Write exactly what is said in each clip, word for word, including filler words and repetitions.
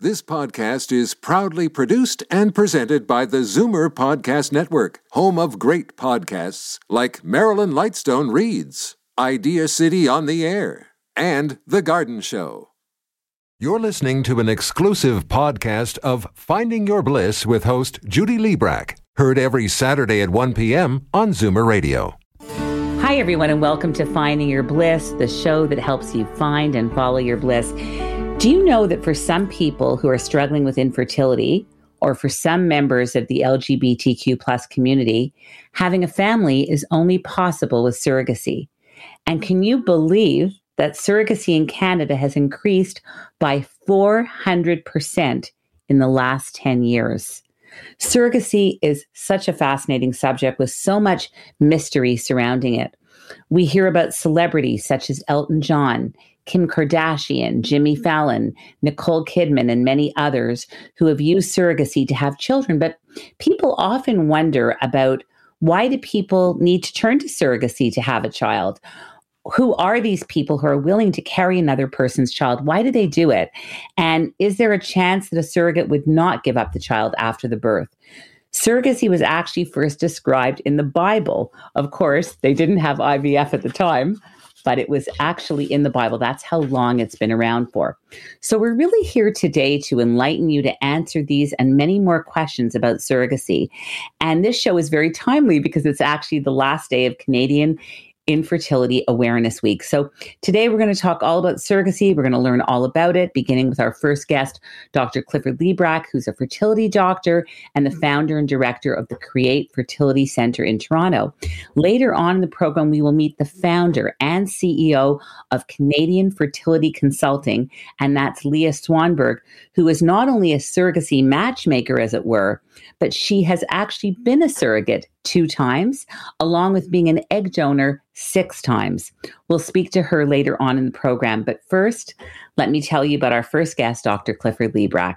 This podcast is proudly produced and presented by the Zoomer Podcast Network, home of great podcasts like Marilyn Lightstone Reads, Idea City on the Air, and The Garden Show. You're listening to an exclusive podcast of Finding Your Bliss with host Judy Liebrack, heard every Saturday at one p.m. on Zoomer Radio. Hi, everyone, and welcome to Finding Your Bliss, the show that helps you find and follow your bliss. Do you know that for some people who are struggling with infertility, or for some members of the L G B T Q plus community, having a family is only possible with surrogacy? And can you believe that surrogacy in Canada has increased by four hundred percent in the last ten years? Surrogacy is such a fascinating subject with so much mystery surrounding it. We hear about celebrities such as Elton John, Kim Kardashian, Jimmy Fallon, Nicole Kidman, and many others who have used surrogacy to have children. But people often wonder about, why do people need to turn to surrogacy to have a child? Who are these people who are willing to carry another person's child? Why do they do it? And is there a chance that a surrogate would not give up the child after the birth? Surrogacy was actually first described in the Bible. Of course, they didn't have I V F at the time, but it was actually in the Bible. That's how long it's been around for. So we're really here today to enlighten you, to answer these and many more questions about surrogacy. And this show is very timely because it's actually the last day of Canadian Infertility Awareness Week. So today we're going to talk all about surrogacy. We're going to learn all about it, beginning with our first guest, Doctor Clifford Liebrack, who's a fertility doctor and the founder and director of the Create Fertility Centre in Toronto. Later on in the program, we will meet the founder and C E O of Canadian Fertility Consulting, and that's Leah Swanberg, who is not only a surrogacy matchmaker, as it were, but she has actually been a surrogate two times, along with being an egg donor six times. We'll speak to her later on in the program. But first, let me tell you about our first guest, Doctor Clifford Liebrack.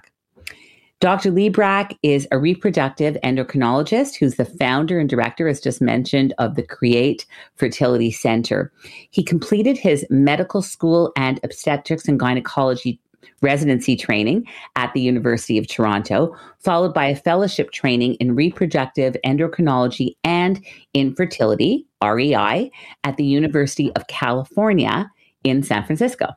Doctor Liebrack is a reproductive endocrinologist who's the founder and director, as just mentioned, of the Create Fertility Centre. He completed his medical school and obstetrics and gynecology residency training at the University of Toronto, followed by a fellowship training in reproductive endocrinology and infertility, R E I, at the University of California in San Francisco.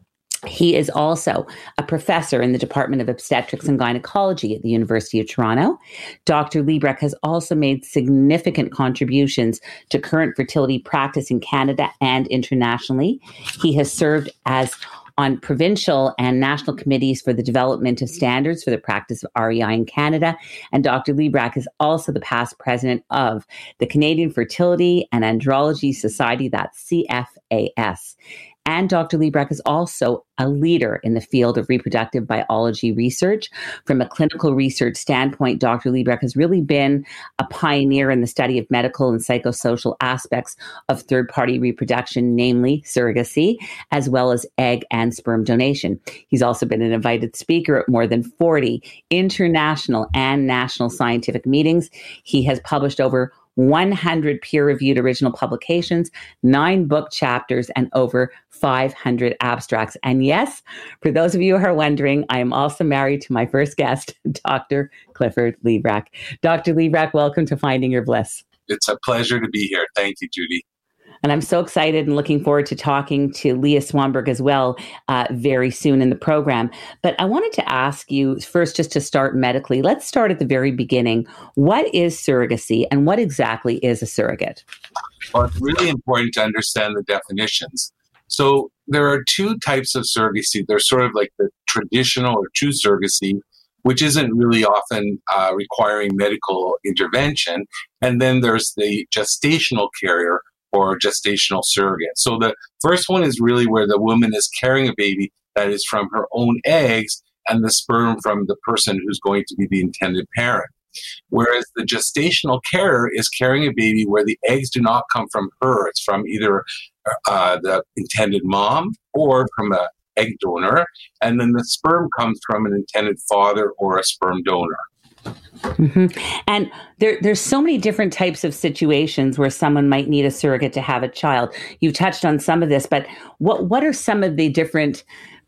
He is also a professor in the Department of Obstetrics and Gynecology at the University of Toronto. Doctor Liebrack has also made significant contributions to current fertility practice in Canada and internationally. He has served as on provincial and national committees for the development of standards for the practice of R E I in Canada. And Doctor Liebrack is also the past president of the Canadian Fertility and Andrology Society, that's C F A S. And Doctor Liebrack is also a leader in the field of reproductive biology research. From a clinical research standpoint, Doctor Liebrack has really been a pioneer in the study of medical and psychosocial aspects of third-party reproduction, namely surrogacy, as well as egg and sperm donation. He's also been an invited speaker at more than forty international and national scientific meetings. He has published over one hundred peer-reviewed original publications, nine book chapters, and over five hundred abstracts. And yes, for those of you who are wondering, I am also married to my first guest, Doctor Clifford Liebrack. Doctor Liebrack, welcome to Finding Your Bliss. It's a pleasure to be here. Thank you, Judy. And I'm so excited and looking forward to talking to Leah Swanberg as well uh, very soon in the program. But I wanted to ask you first, just to start medically, let's start at the very beginning. What is surrogacy and what exactly is a surrogate? Well, it's really important to understand the definitions. So there are two types of surrogacy. There's sort of like the traditional or true surrogacy, which isn't really often uh, requiring medical intervention. And then there's the gestational carrier, or gestational surrogate. So the first one is really where the woman is carrying a baby that is from her own eggs and the sperm from the person who's going to be the intended parent. Whereas the gestational carrier is carrying a baby where the eggs do not come from her. It's from either uh, the intended mom or from an egg donor. And then the sperm comes from an intended father or a sperm donor. Mm-hmm. And there, there's so many different types of situations where someone might need a surrogate to have a child. You touched on some of this, but what what are some of the different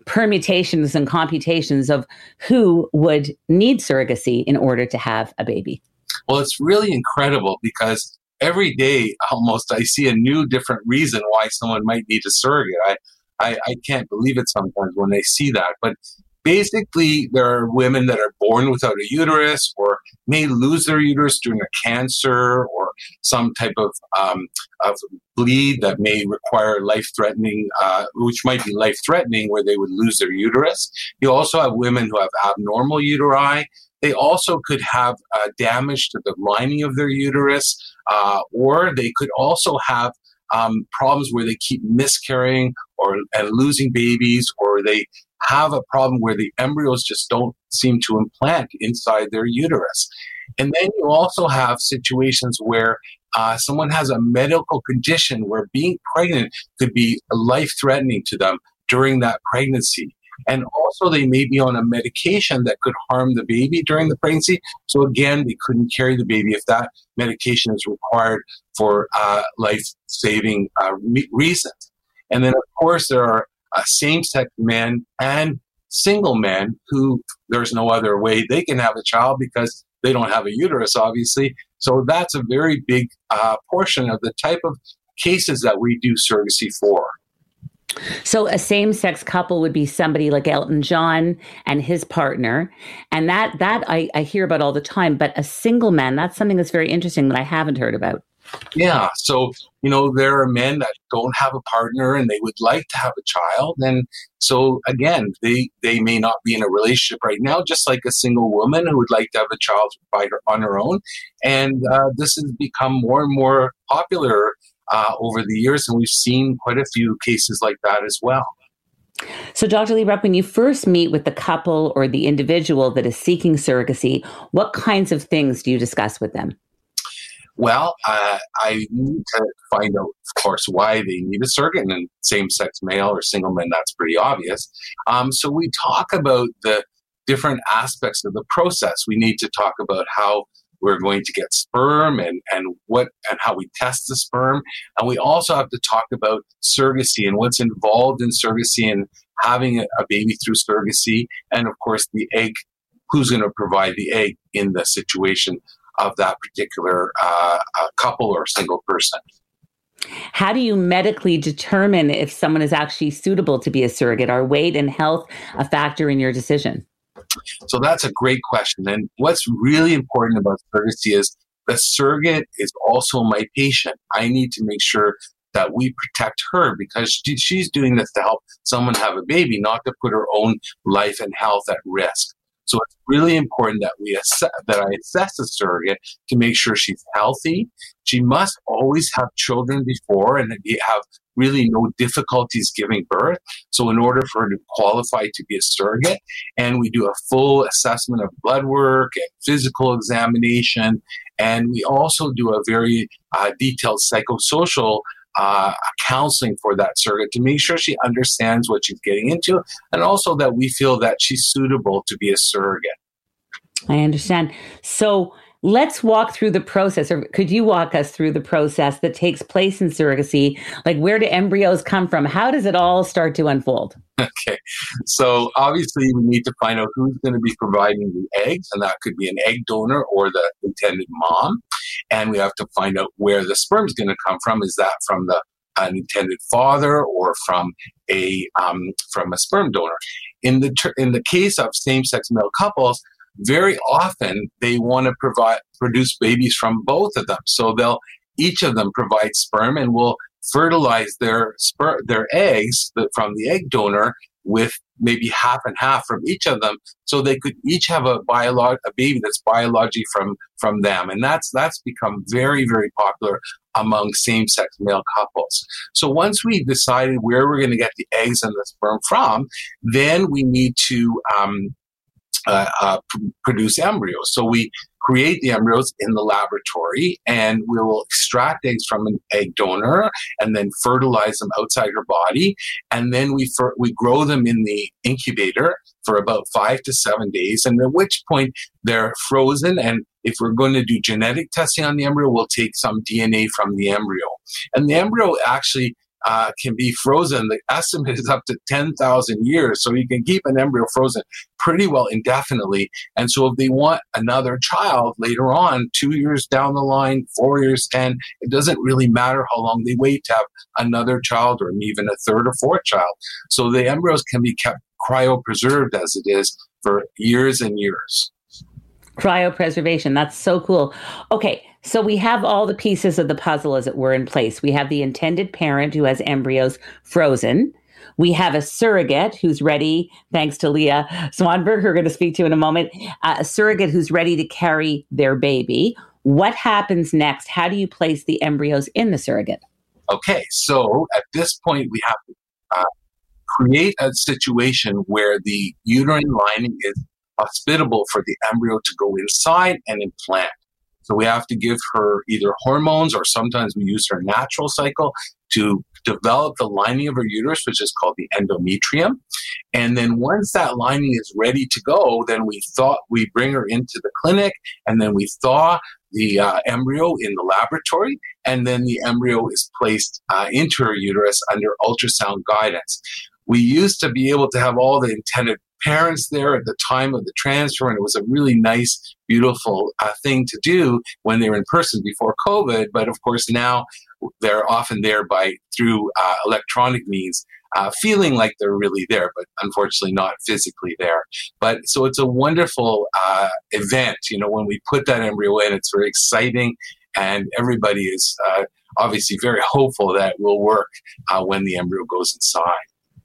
permutations and computations of who would need surrogacy in order to have a baby? Well, it's really incredible because every day almost I see a new different reason why someone might need a surrogate. I, I, I can't believe it sometimes when I see that. But basically, there are women that are born without a uterus or may lose their uterus during a cancer or some type of, um, of bleed that may require life-threatening, uh, which might be life-threatening, where they would lose their uterus. You also have women who have abnormal uteri. They also could have uh, damage to the lining of their uterus, uh, or they could also have um, problems where they keep miscarrying or and losing babies, or they have a problem where the embryos just don't seem to implant inside their uterus. And then you also have situations where uh, someone has a medical condition where being pregnant could be life-threatening to them during that pregnancy. And also they may be on a medication that could harm the baby during the pregnancy. So again, they couldn't carry the baby if that medication is required for uh, life-saving uh, re- reasons. And then, of course, there are uh, same-sex men and single men who there's no other way they can have a child because they don't have a uterus, obviously. So that's a very big uh, portion of the type of cases that we do surrogacy for. So a same-sex couple would be somebody like Elton John and his partner. And that that I, I hear about all the time. But a single man, that's something that's very interesting that I haven't heard about. Yeah. So, you know, there are men that don't have a partner and they would like to have a child. And so, again, they, they may not be in a relationship right now, just like a single woman who would like to have a child by her, on her own. And uh, this has become more and more popular Uh, over the years, and we've seen quite a few cases like that as well. So, Doctor Lebrecht, when you first meet with the couple or the individual that is seeking surrogacy, what kinds of things do you discuss with them? Well, uh, I need to find out, of course, why they need a surrogate, and same-sex male or single men, that's pretty obvious. Um, so we talk about the different aspects of the process. We need to talk about how we're going to get sperm and, and what and how we test the sperm. And we also have to talk about surrogacy and what's involved in surrogacy and having a, a baby through surrogacy. And of course, the egg, who's going to provide the egg in the situation of that particular uh, uh, couple or single person. How do you medically determine if someone is actually suitable to be a surrogate? Are weight and health a factor in your decision? So that's a great question. And what's really important about surrogacy is the surrogate is also my patient. I need to make sure that we protect her because she, she's doing this to help someone have a baby, not to put her own life and health at risk. So it's really important that we assess, that I assess the surrogate to make sure she's healthy. She must always have children before and have really no difficulties giving birth. So in order for her to qualify to be a surrogate, and we do a full assessment of blood work and physical examination, and we also do a very uh, detailed psychosocial uh, counseling for that surrogate to make sure she understands what she's getting into, and also that we feel that she's suitable to be a surrogate. I understand. So let's walk through the process, or could you walk us through the process that takes place in surrogacy? Like, where do embryos come from? How does it all start to unfold? Okay. So obviously we need to find out who's going to be providing the eggs, and that could be an egg donor or the intended mom. And we have to find out where the sperm is going to come from. Is that from the an intended father or from a um, from a sperm donor? In the ter- in the case of same-sex male couples, very often they want to provide produce babies from both of them. So they'll each of them provide sperm and will fertilize their sper- their eggs from the egg donor with maybe half and half from each of them, so they could each have a biolog- a baby that's biologically from from them, and that's that's become very very popular among same-sex male couples. So once we've decided where we're going to get the eggs and the sperm from, then we need to um, uh, uh, pr- produce embryos. So we create the embryos in the laboratory, and we will extract eggs from an egg donor and then fertilize them outside her body. And then we fer- we grow them in the incubator for about five to seven days, and at which point they're frozen. And if we're going to do genetic testing on the embryo, we'll take some D N A from the embryo. And the embryo actually uh, can be frozen. The estimate is up to ten thousand years. So you can keep an embryo frozen pretty well indefinitely. And so if they want another child later on, two years down the line, four years, ten, it doesn't really matter how long they wait to have another child or even a third or fourth child. So the embryos can be kept cryopreserved as it is for years and years. Cryopreservation. That's so cool. Okay. So we have all the pieces of the puzzle, as it were, in place. We have the intended parent who has embryos frozen. We have a surrogate who's ready, thanks to Leah Swanberg, who we're going to speak to in a moment, uh, a surrogate who's ready to carry their baby. What happens next? How do you place the embryos in the surrogate? Okay. So at this point, we have to uh, create a situation where the uterine lining is hospitable for the embryo to go inside and implant. So we have to give her either hormones, or sometimes we use her natural cycle to develop the lining of her uterus, which is called the endometrium. And then once that lining is ready to go, then we thaw, we bring her into the clinic, and then we thaw the uh, embryo in the laboratory, and then the embryo is placed uh, into her uterus under ultrasound guidance. We used to be able to have all the intended parents there at the time of the transfer, and it was a really nice, beautiful uh, thing to do when they were in person before COVID. But of course, now they're often there by through uh, electronic means, uh, feeling like they're really there, but unfortunately not physically there. But so it's a wonderful uh, event. You know, when we put that embryo in, it's very exciting, and everybody is uh, obviously very hopeful that it will work uh, when the embryo goes inside.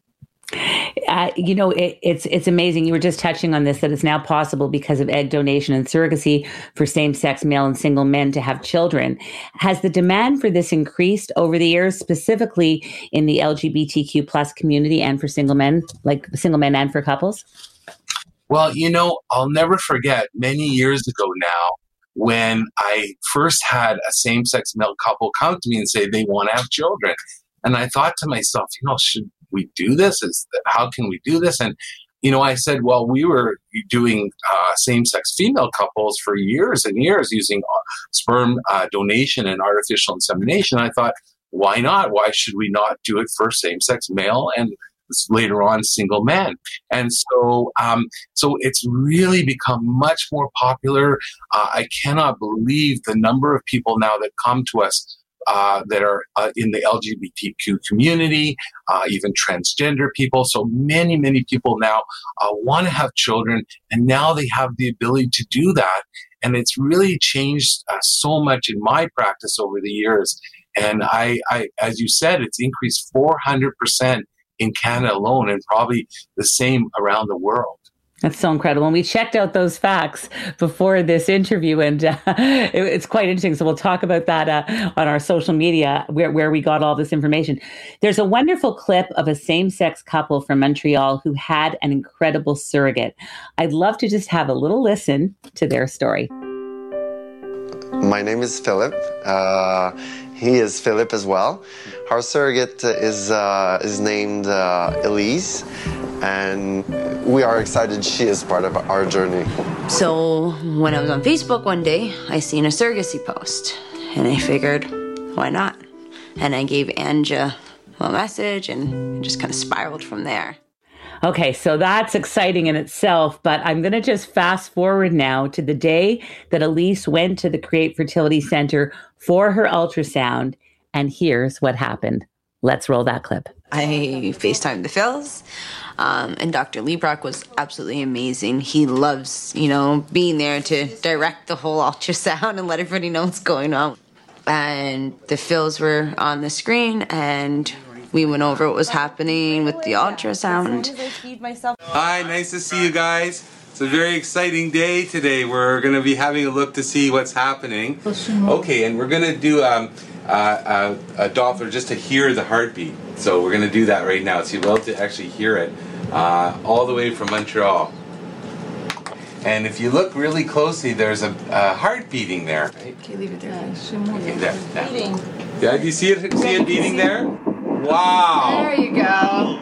Uh, you know, it, it's it's amazing. You were just touching on this, that it's now possible because of egg donation and surrogacy for same-sex male and single men to have children. Has the demand for this increased over the years, specifically in the L G B T Q plus community and for single men, like single men and for couples? Well, you know, I'll never forget many years ago now when I first had a same-sex male couple come to me and say they want to have children. And I thought to myself, you know, should we do this? Is how can we do this? And, you know, I said, well, we were doing uh, same-sex female couples for years and years using uh, sperm uh, donation and artificial insemination. I thought, why not? Why should we not do it for same-sex male and later on single men? And so, um, so it's really become much more popular. Uh, I cannot believe the number of people now that come to us Uh, that are uh, in the L G B T Q community, uh, even transgender people. So many, many people now uh, want to have children, and now they have the ability to do that. And it's really changed uh, so much in my practice over the years. And I, I, as you said, it's increased four hundred percent in Canada alone, and probably the same around the world. That's so incredible. And we checked out those facts before this interview, and uh, it, it's quite interesting. So we'll talk about that uh, on our social media, where, where we got all this information. There's a wonderful clip of a same-sex couple from Montreal who had an incredible surrogate. I'd love to just have a little listen to their story. My name is Philip. Uh, he is Philip as well. Our surrogate is uh, is named uh, Elise, and we are excited she is part of our journey. So when I was on Facebook one day, I seen a surrogacy post, and I figured, why not? And I gave Anja a message, and it just kind of spiraled from there. Okay, so that's exciting in itself, but I'm going to just fast forward now to the day that Elise went to the Create Fertility Center for her ultrasound, and here's what happened. Let's roll that clip. I FaceTimed the Phils, um, and Doctor Liebrock was absolutely amazing. He loves, you know, being there to direct the whole ultrasound and let everybody know what's going on. And the Phils were on the screen, and we went over what was happening with the ultrasound. Hi, nice to see you guys. It's a very exciting day today. We're going to be having a look to see what's happening. Okay, and we're going to do um, uh, a, a Doppler just to hear the heartbeat. So we're going to do that right now. So you'll be able to actually hear it uh, all the way from Montreal. And if you look really closely, there's a, a heart beating there. Okay, leave it there. Okay, there. Beating. Yeah, do you see it? See it beating there? Wow. There you go.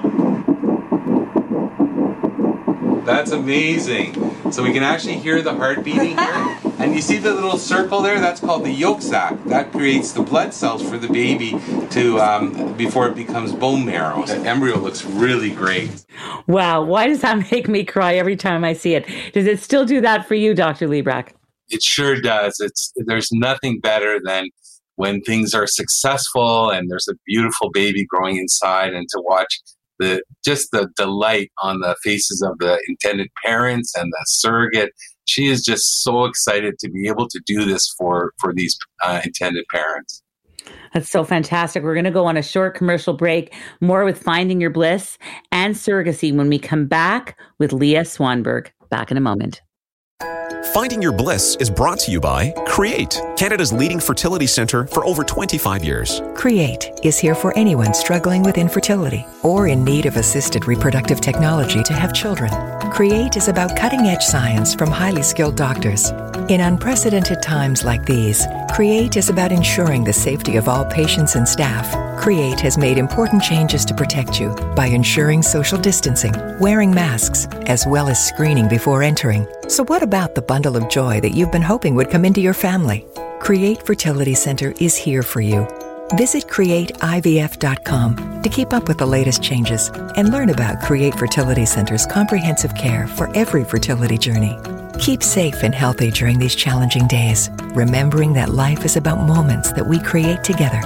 That's amazing. So we can actually hear the heart beating here. And you see the little circle there? That's called the yolk sac. That creates the blood cells for the baby to um, before it becomes bone marrow. The embryo looks really great. Wow. Why does that make me cry every time I see it? Does it still do that for you, Doctor Liebrecht? It sure does. It's there's nothing better than when things are successful and there's a beautiful baby growing inside, and to watch the just the delight on the faces of the intended parents and the surrogate. She is just so excited to be able to do this for, for these uh, intended parents. That's so fantastic. We're going to go on a short commercial break, more with Finding Your Bliss and surrogacy when we come back with Leah Swanberg. Back in a moment. Finding Your Bliss is brought to you by Create, Canada's leading fertility centre for over twenty-five years. Create is here for anyone struggling with infertility or in need of assisted reproductive technology to have children. Create is about cutting-edge science from highly skilled doctors. In unprecedented times like these, Create is about ensuring the safety of all patients and staff. Create has made important changes to protect you by ensuring social distancing, wearing masks, as well as screening before entering. So what about the bundle of joy that you've been hoping would come into your family? Create Fertility Center is here for you. Visit create I V F dot com to keep up with the latest changes and learn about Create Fertility Center's comprehensive care for every fertility journey. Keep safe and healthy during these challenging days, remembering that life is about moments that we create together.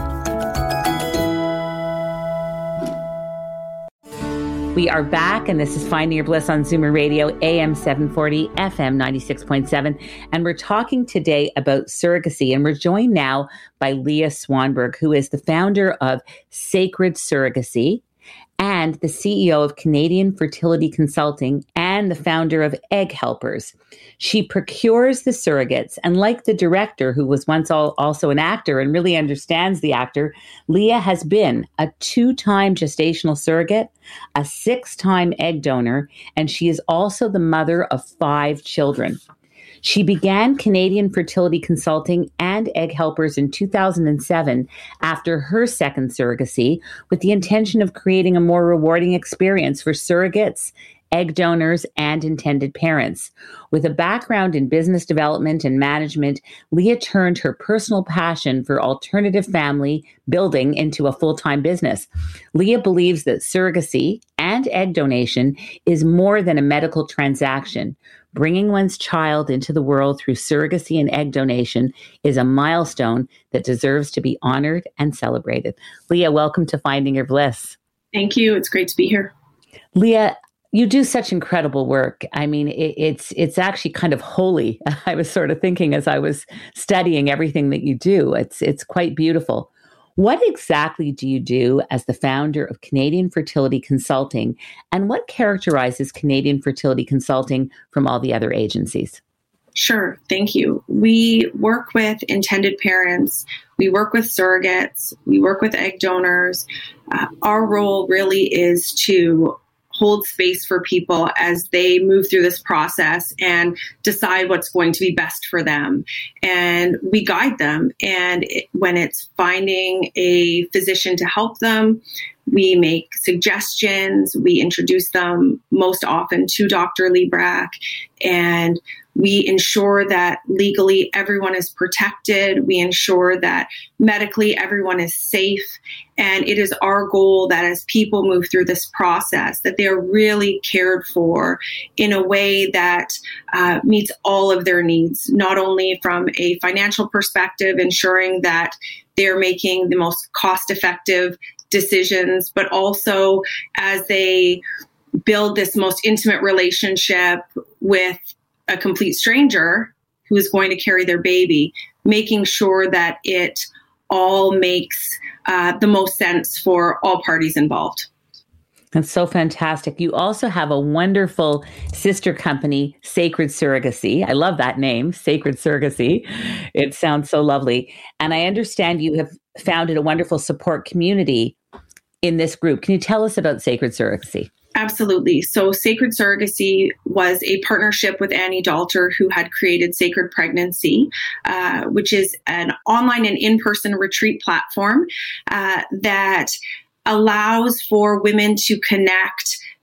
We are back, and this is Finding Your Bliss on Zoomer Radio, A M seven forty, F M ninety-six point seven. And we're talking today about surrogacy, and we're joined now by Leah Swanberg, who is the founder of Sacred Surrogacy and the C E O of Canadian Fertility Consulting and the founder of Egg Helpers. She procures the surrogates, and like the director, who was once all, also an actor and really understands the actor, Leah has been a two-time gestational surrogate, a six-time egg donor, and she is also the mother of five children. She began Canadian Fertility Consulting and Egg Helpers in two thousand seven after her second surrogacy, with the intention of creating a more rewarding experience for surrogates, egg donors, and intended parents. With a background in business development and management, Leah turned her personal passion for alternative family building into a full-time business. Leah believes that surrogacy and egg donation is more than a medical transaction. Bringing one's child into the world through surrogacy and egg donation is a milestone that deserves to be honored and celebrated. Leah, welcome to Finding Your Bliss. Thank you. It's great to be here. Leah, you do such incredible work. I mean, it, it's it's actually kind of holy. I was sort of thinking as I was studying everything that you do. It's it's quite beautiful. What exactly do you do as the founder of Canadian Fertility Consulting, and what characterizes Canadian Fertility Consulting from all the other agencies? Sure. Thank you. We work with intended parents. We work with surrogates. We work with egg donors. Uh, our role really is to hold space for people as they move through this process and decide what's going to be best for them. And we guide them. And it, when it's finding a physician to help them, we make suggestions. We introduce them most often to Doctor Liebrecht, and we ensure that legally everyone is protected. We ensure that medically everyone is safe. And it is our goal that as people move through this process, that they're really cared for in a way that uh, meets all of their needs, not only from a financial perspective, ensuring that they're making the most cost-effective decisions, but also as they build this most intimate relationship with a complete stranger who is going to carry their baby, making sure that it all makes uh, the most sense for all parties involved. That's so fantastic. You also have a wonderful sister company, Sacred Surrogacy. I love that name, Sacred Surrogacy. It sounds so lovely. And I understand you have founded a wonderful support community in this group. Can you tell us about Sacred Surrogacy? Absolutely. So Sacred Surrogacy was a partnership with Annie Dalter, who had created Sacred Pregnancy, uh, which is an online and in-person retreat platform uh, that allows for women to connect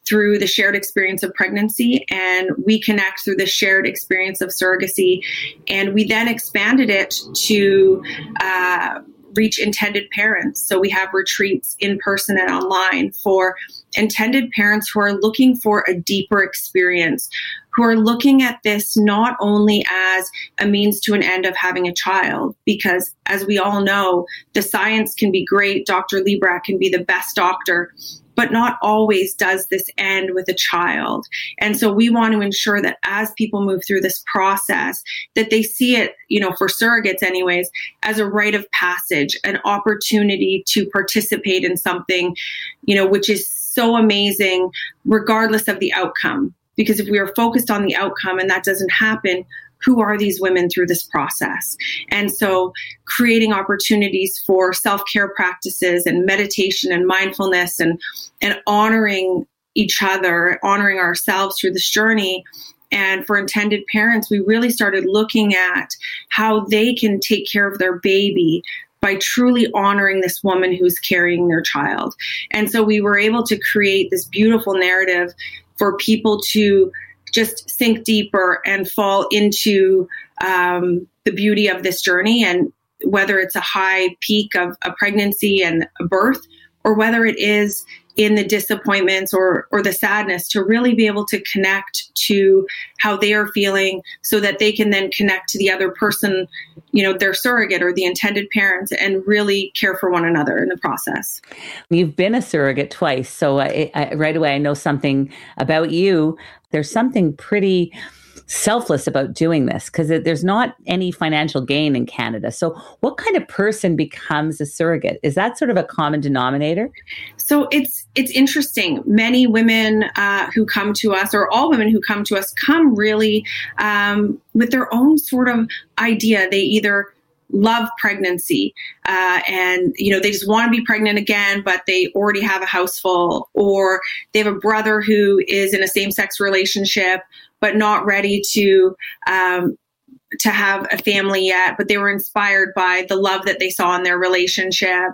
through the shared experience of pregnancy, and we connect through the shared experience of surrogacy. And we then expanded it to uh, reach intended parents. So we have retreats in person and online for intended parents who are looking for a deeper experience, who are looking at this not only as a means to an end of having a child, because as we all know, the science can be great, Doctor Liebrecht can be the best doctor, but not always does this end with a child. And so we want to ensure that as people move through this process, that they see it, you know, for surrogates anyways, as a rite of passage, an opportunity to participate in something, you know, which is so amazing, regardless of the outcome. Because if we are focused on the outcome and that doesn't happen, who are these women through this process? And so creating opportunities for self-care practices and meditation and mindfulness and, and honoring each other, honoring ourselves through this journey. And for intended parents, we really started looking at how they can take care of their baby by truly honoring this woman who's carrying their child. And so we were able to create this beautiful narrative for people to just sink deeper and fall into um, the beauty of this journey. And whether it's a high peak of a pregnancy and a birth, or whether it is in the disappointments or, or the sadness, to really be able to connect to how they are feeling so that they can then connect to the other person, you know, their surrogate or the intended parents, and really care for one another in the process. You've been a surrogate twice. So I, I, right away, I know something about you. There's something pretty selfless about doing this because there's not any financial gain in Canada. So what kind of person becomes a surrogate? Is that sort of a common denominator? So it's it's interesting. Many women uh, who come to us, or all women who come to us, come really um, with their own sort of idea. They either love pregnancy uh, and, you know, they just want to be pregnant again, but they already have a house full, or they have a brother who is in a same-sex relationship, but not ready to um, to have a family yet, but they were inspired by the love that they saw in their relationship.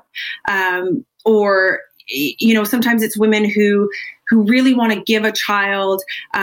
Um, or, you know, sometimes it's women who who really want to give a child,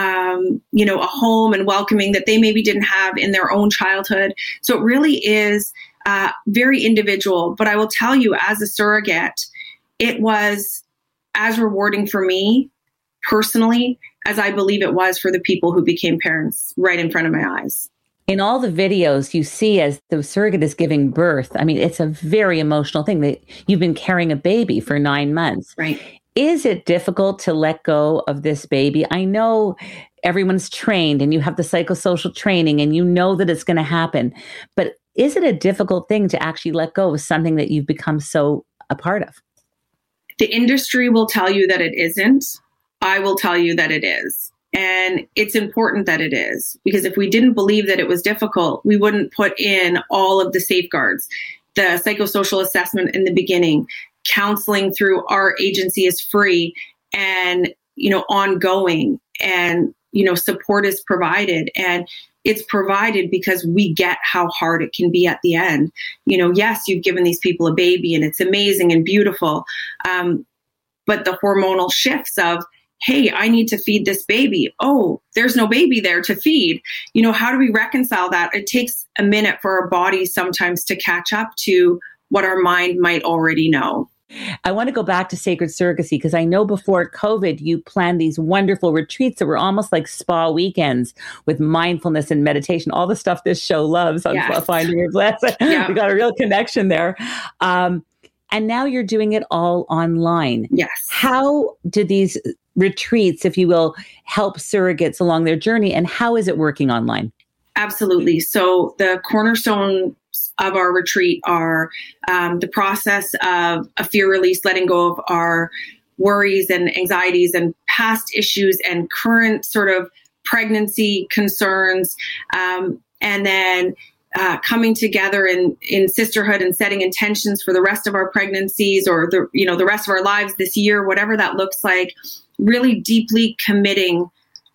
um, you know, a home and welcoming that they maybe didn't have in their own childhood. So it really is uh, very individual. But I will tell you, as a surrogate, it was as rewarding for me personally as I believe it was for the people who became parents right in front of my eyes. In all the videos you see as the surrogate is giving birth, I mean, it's a very emotional thing that you've been carrying a baby for nine months. Right. Is it difficult to let go of this baby? I know everyone's trained and you have the psychosocial training and you know that it's going to happen, but is it a difficult thing to actually let go of something that you've become so a part of? The industry will tell you that it isn't. I will tell you that it is. And it's important that it is, because if we didn't believe that it was difficult, we wouldn't put in all of the safeguards, the psychosocial assessment in the beginning. Counseling through our agency is free and, you know, ongoing, and, you know, support is provided, and it's provided because we get how hard it can be at the end. You know, yes, you've given these people a baby and it's amazing and beautiful. Um, but the hormonal shifts of, hey, I need to feed this baby. Oh, there's no baby there to feed. You know, how do we reconcile that? It takes a minute for our bodies sometimes to catch up to what our mind might already know. I want to go back to Sacred Surrogacy because I know before COVID, you planned these wonderful retreats that were almost like spa weekends with mindfulness and meditation, all the stuff this show loves on Yes. Finding Your Bliss. Yeah. We got a real connection there. Um, and now you're doing it all online. Yes. How do these retreats, if you will, help surrogates along their journey, and how is it working online? Absolutely. So the cornerstone of our retreat are um, the process of a fear release, letting go of our worries and anxieties and past issues and current sort of pregnancy concerns, um, and then uh, coming together in, in sisterhood and setting intentions for the rest of our pregnancies, or the you know the rest of our lives this year, whatever that looks like. Really deeply committing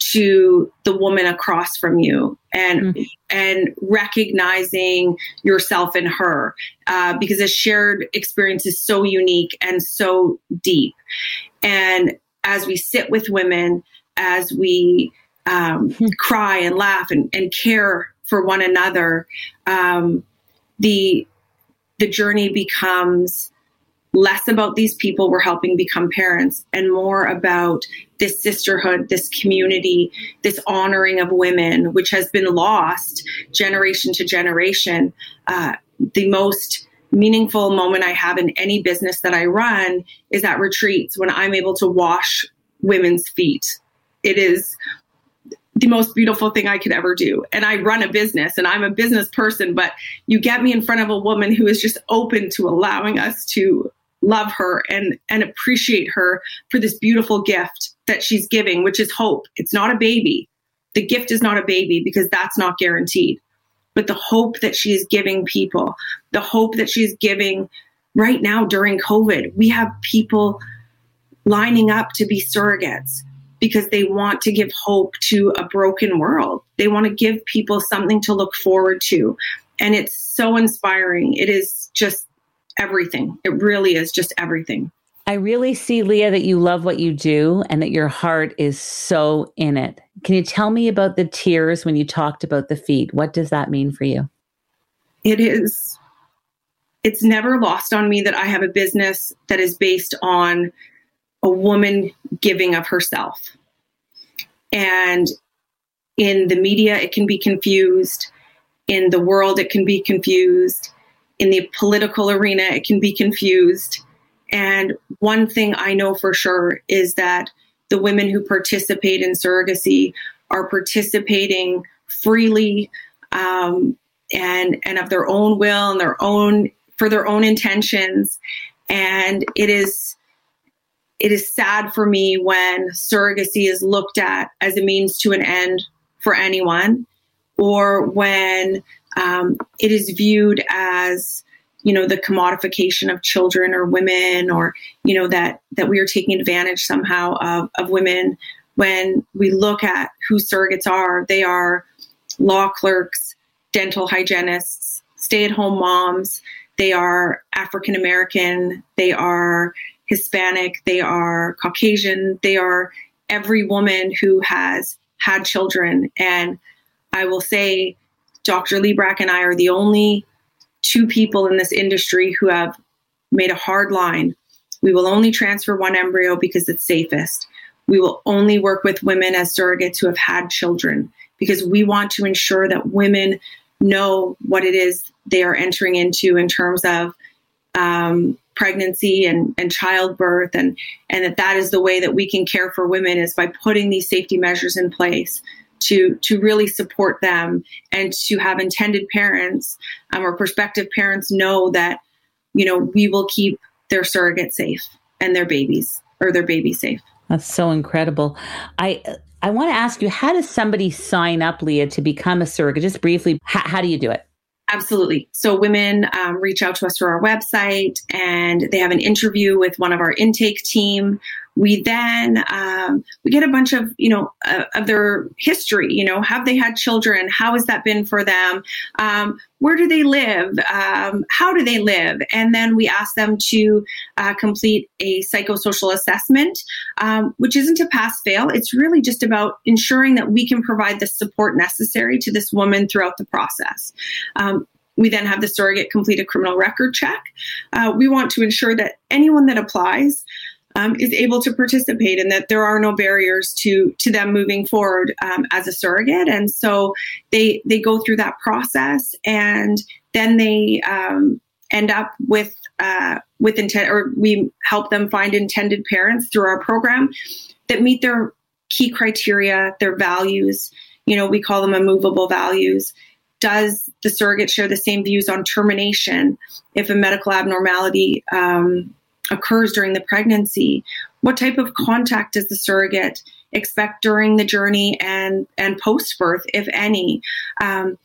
to the woman across from you, and mm-hmm. and recognizing yourself in her, uh, because a shared experience is so unique and so deep. And as we sit with women, as we um, cry and laugh and, and care for one another, um, the the journey becomes less about these people we're helping become parents and more about this sisterhood, this community, this honoring of women, which has been lost generation to generation. Uh, the most meaningful moment I have in any business that I run is at retreats when I'm able to wash women's feet. It is the most beautiful thing I could ever do. And I run a business and I'm a business person, but you get me in front of a woman who is just open to allowing us to love her and, and appreciate her for this beautiful gift that she's giving, which is hope. It's not a baby. The gift is not a baby because that's not guaranteed. But the hope that she is giving people, the hope that she's giving right now during COVID, we have people lining up to be surrogates because they want to give hope to a broken world. They want to give people something to look forward to. And it's so inspiring. It is just everything. It really is just everything. I really see, Leah, that you love what you do and that your heart is so in it. Can you tell me about the tears when you talked about the feet? What does that mean for you? It is, it's never lost on me that I have a business that is based on a woman giving of herself. And in the media, it can be confused. In the world, it can be confused. In the political arena, it can be confused. And one thing I know for sure is that the women who participate in surrogacy are participating freely um, and and of their own will and their own for their own intentions. And it is it is sad for me when surrogacy is looked at as a means to an end for anyone, or when um, it is viewed as, you know, the commodification of children or women, or, you know, that, that we are taking advantage somehow of, of women. When we look at who surrogates are, they are law clerks, dental hygienists, stay-at-home moms. They are African-American. They are Hispanic. They are Caucasian. They are every woman who has had children. And I will say, Doctor Librak and I are the only two people in this industry who have made a hard line. We will only transfer one embryo because it's safest. We will only work with women as surrogates who have had children because we want to ensure that women know what it is they are entering into in terms of um, pregnancy and, and childbirth, and, and that that is the way that we can care for women, is by putting these safety measures in place to to really support them and to have intended parents um, or prospective parents know that, you know, we will keep their surrogate safe and their babies or their baby safe. That's so incredible. I I want to ask you, how does somebody sign up, Leah, to become a surrogate? Just briefly, how, how do you do it? Absolutely. So women um, reach out to us through our website and they have an interview with one of our intake team. We then, um, we get a bunch of, you know, uh, of their history, you know, have they had children? How has that been for them? Um, where do they live? Um, how do they live? And then we ask them to uh, complete a psychosocial assessment, um, which isn't a pass fail. It's really just about ensuring that we can provide the support necessary to this woman throughout the process. Um, We then have the surrogate complete a criminal record check. Uh, we want to ensure that anyone that applies um, is able to participate and that there are no barriers to to them moving forward um, as a surrogate. And so they they go through that process, and then they um, end up with uh, with intent, or we help them find intended parents through our program that meet their key criteria, their values. You know, we call them immovable values. Does the surrogate share the same views on termination if a medical abnormality um, occurs during the pregnancy? What type of contact does the surrogate expect during the journey and, and post-birth, if any? Um,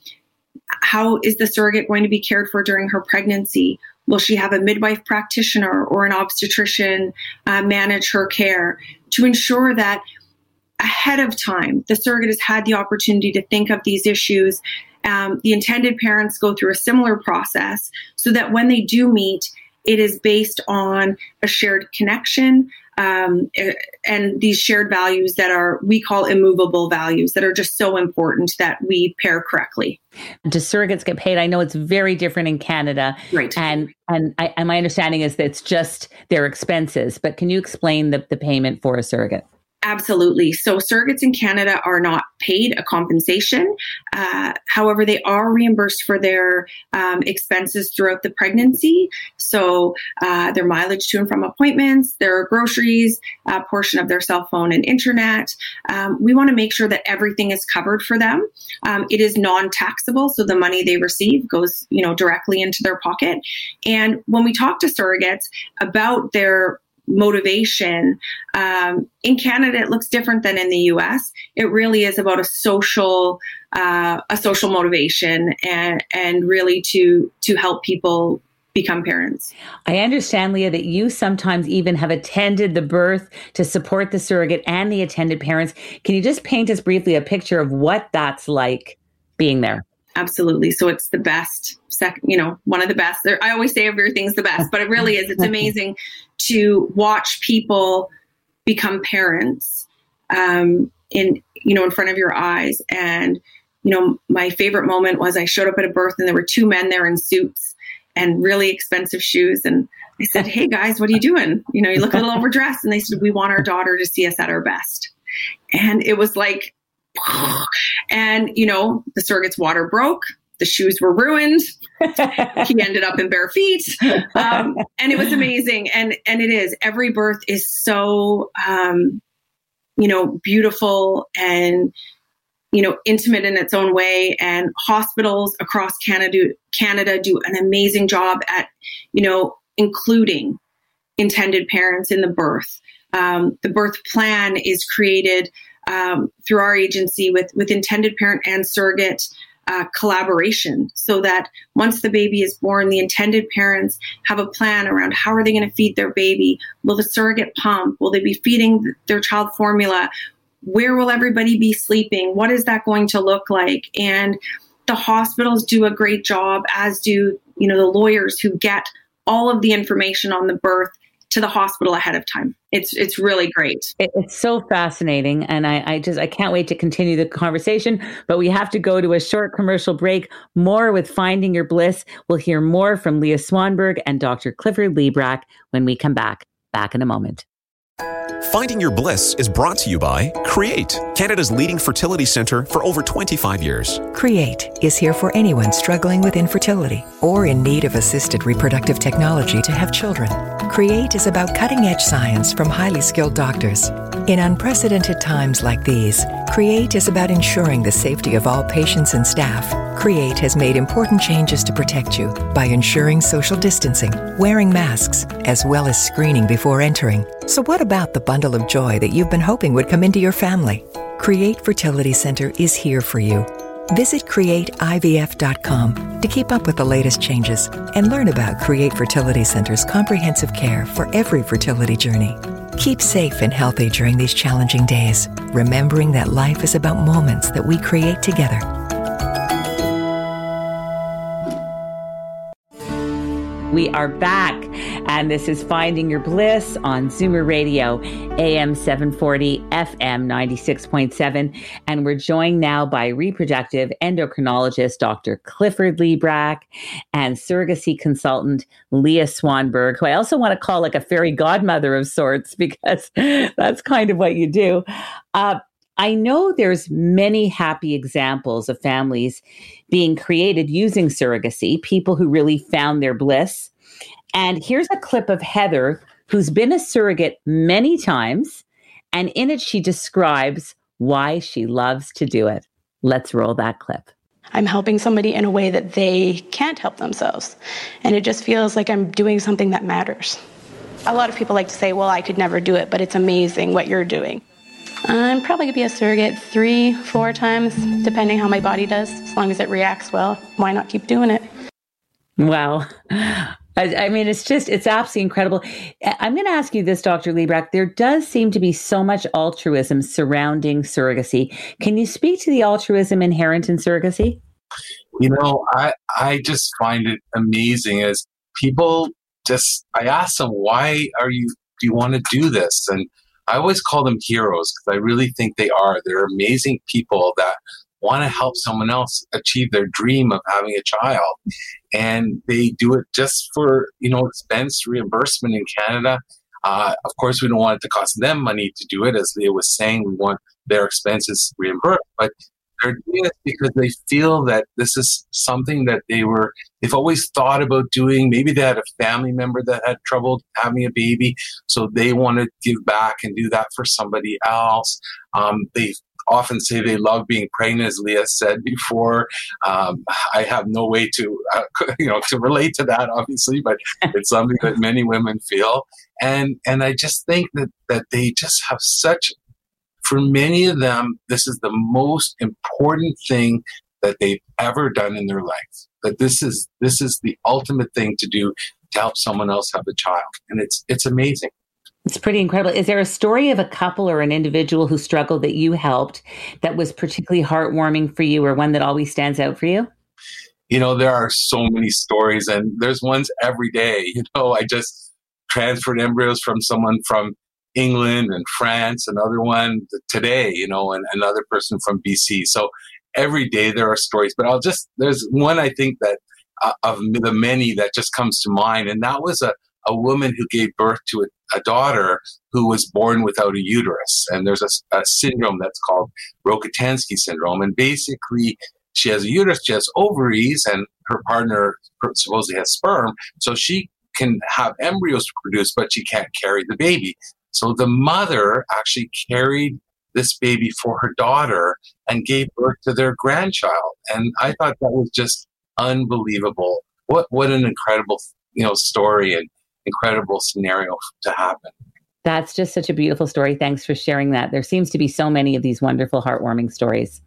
how is the surrogate going to be cared for during her pregnancy? Will she have a midwife practitioner or an obstetrician uh, manage her care to ensure that ahead of time the surrogate has had the opportunity to think of these issues? Um, the intended parents go through a similar process so that when they do meet, it is based on a shared connection, um, and these shared values that are, we call immovable values, that are just so important that we pair correctly. Do surrogates get paid? I know it's very different in Canada. Right. And and, I, and my understanding is that it's just their expenses. But can you explain the, the payment for a surrogate? Absolutely. So surrogates in Canada are not paid a compensation. Uh, however, they are reimbursed for their um, expenses throughout the pregnancy. So uh, their mileage to and from appointments, their groceries, a portion of their cell phone and internet. Um, we want to make sure that everything is covered for them. Um, it is non-taxable, so the money they receive goes, you know, directly into their pocket. And when we talk to surrogates about their motivation, um, in Canada, it looks different than in the U S. It really is about a social, uh, a social motivation, and and really to to help people become parents. I understand, Leah, that you sometimes even have attended the birth to support the surrogate and the attended parents. Can you just paint us briefly a picture of what that's like being there? Absolutely. So it's the best, second, you know, one of the best. There, I always say everything's the best, but it really is. It's amazing to watch people become parents um, in, you know, in front of your eyes. And, you know, my favorite moment was I showed up at a birth and there were two men there in suits and really expensive shoes. And I said, "Hey guys, what are you doing? You know, you look a little overdressed." And they said, "We want our daughter to see us at our best." And it was like, and, you know, the surrogate's water broke. The shoes were ruined. He ended up in bare feet. Um, and it was amazing. And, and it is. Every birth is so, um, you know, beautiful and, you know, intimate in its own way. And hospitals across Canada, Canada do an amazing job at, you know, including intended parents in the birth. Um, the birth plan is created um, through our agency with, with intended parent and surrogate uh, collaboration, so that once the baby is born, the intended parents have a plan around how are they going to feed their baby? Will the surrogate pump? Will they be feeding their child formula? Where will everybody be sleeping? What is that going to look like? And the hospitals do a great job, as do, you know, the lawyers who get all of the information on the birth to the hospital ahead of time. It's it's really great. It, it's so fascinating. And I, I just, I can't wait to continue the conversation, but we have to go to a short commercial break. More with Finding Your Bliss. We'll hear more from Leah Swanberg and Doctor Clifford Liebrecht when we come back. Back in a moment. Finding Your Bliss is brought to you by Create, Canada's leading fertility centre for over twenty-five years. Create is here for anyone struggling with infertility or in need of assisted reproductive technology to have children. Create is about cutting-edge science from highly skilled doctors. In unprecedented times like these, Create is about ensuring the safety of all patients and staff. Create has made important changes to protect you by ensuring social distancing, wearing masks, as well as screening before entering. So what about the bundle of joy that you've been hoping would come into your family? Create Fertility Center is here for you. Visit create I V F dot com to keep up with the latest changes and learn about Create Fertility Center's comprehensive care for every fertility journey. Keep safe and healthy during these challenging days, remembering that life is about moments that we create together. We are back, and this is Finding Your Bliss on Zoomer Radio, A M seven forty, F M ninety-six point seven. And we're joined now by reproductive endocrinologist Doctor Clifford Liebrecht and surrogacy consultant Leah Swanberg, who I also want to call like a fairy godmother of sorts, because that's kind of what you do. Uh, I know there's many happy examples of families being created using surrogacy, people who really found their bliss. And here's a clip of Heather, who's been a surrogate many times, and in it she describes why she loves to do it. Let's roll that clip. I'm helping somebody in a way that they can't help themselves, and it just feels like I'm doing something that matters. A lot of people like to say, well, I could never do it, but it's amazing what you're doing. I'm probably going to be a surrogate three, four times, depending how my body does. As long as it reacts well, why not keep doing it? Wow. I, I mean, it's just, it's absolutely incredible. I'm going to ask you this, Doctor Liebrecht. There does seem to be so much altruism surrounding surrogacy. Can you speak to the altruism inherent in surrogacy? You know, I, I just find it amazing as people just, I ask them, why are you do you want to do this? And I always call them heroes because I really think they are. They're amazing people that want to help someone else achieve their dream of having a child. And they do it just for, you know, expense reimbursement in Canada. Uh, of course, we don't want it to cost them money to do it. As Leah was saying, we want their expenses reimbursed. But they're doing it because they feel that this is something that they were, they've always thought about doing. Maybe they had a family member that had trouble having a baby, so they want to give back and do that for somebody else. Um, they often say they love being pregnant, as Leah said before. Um, I have no way to, uh, you know, to relate to that, obviously, but it's something that many women feel. And and I just think that that they just have such, for many of them, this is the most important thing that they've ever done in their life. That this is this is the ultimate thing to do to help someone else have a child, and it's it's amazing. It's pretty incredible. Is there a story of a couple or an individual who struggled that you helped that was particularly heartwarming for you, or one that always stands out for you? You know, there are so many stories, and there's ones every day. You know, I just transferred embryos from someone from England and France, another one today, you know, and another person from B C. So every day there are stories, but I'll just, there's one I think that uh, of the many that just comes to mind. And that was a, a woman who gave birth to a, a daughter who was born without a uterus. And there's a, a syndrome that's called Rokitansky syndrome. And basically she has a uterus, she has ovaries, and her partner supposedly has sperm. So she can have embryos produced, but she can't carry the baby. So the mother actually carried this baby for her daughter and gave birth to their grandchild. And I thought that was just unbelievable. What what an incredible, you know, story and incredible scenario to happen. That's just such a beautiful story. Thanks for sharing that. There seems to be so many of these wonderful, heartwarming stories.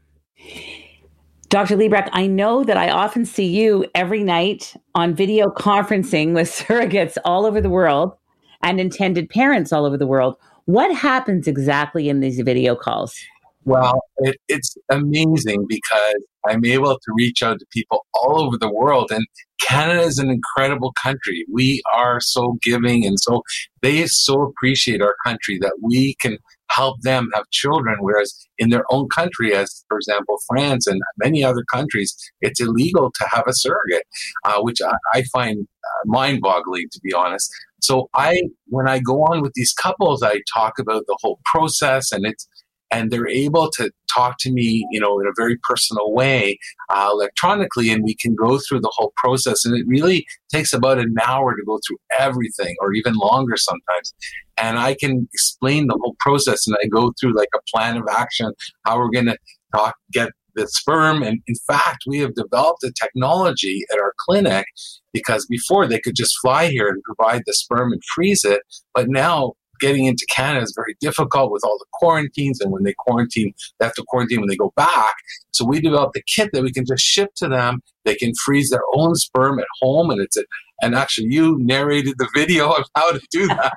Doctor Liebrecht, I know that I often see you every night on video conferencing with surrogates all over the world and intended parents all over the world. What happens exactly in these video calls? Well, it, it's amazing because I'm able to reach out to people all over the world. And Canada is an incredible country. We are so giving, and so they so appreciate our country that we can help them have children, whereas in their own country, as for example, France and many other countries, it's illegal to have a surrogate, uh, which I, I find uh, mind-boggling, to be honest. So I, when I go on with these couples, I talk about the whole process, and it's, and they're able to talk to me, you know, in a very personal way, uh, electronically, and we can go through the whole process. And it really takes about an hour to go through everything, or even longer sometimes. And I can explain the whole process, and I go through like a plan of action, how we're going to talk, get the sperm. And in fact, we have developed a technology at our clinic, because before they could just fly here and provide the sperm and freeze it. But now getting into Canada is very difficult with all the quarantines. And when they quarantine, they have to quarantine when they go back. So we developed a kit that we can just ship to them. They can freeze their own sperm at home. And it's a, and actually you narrated the video of how to do that.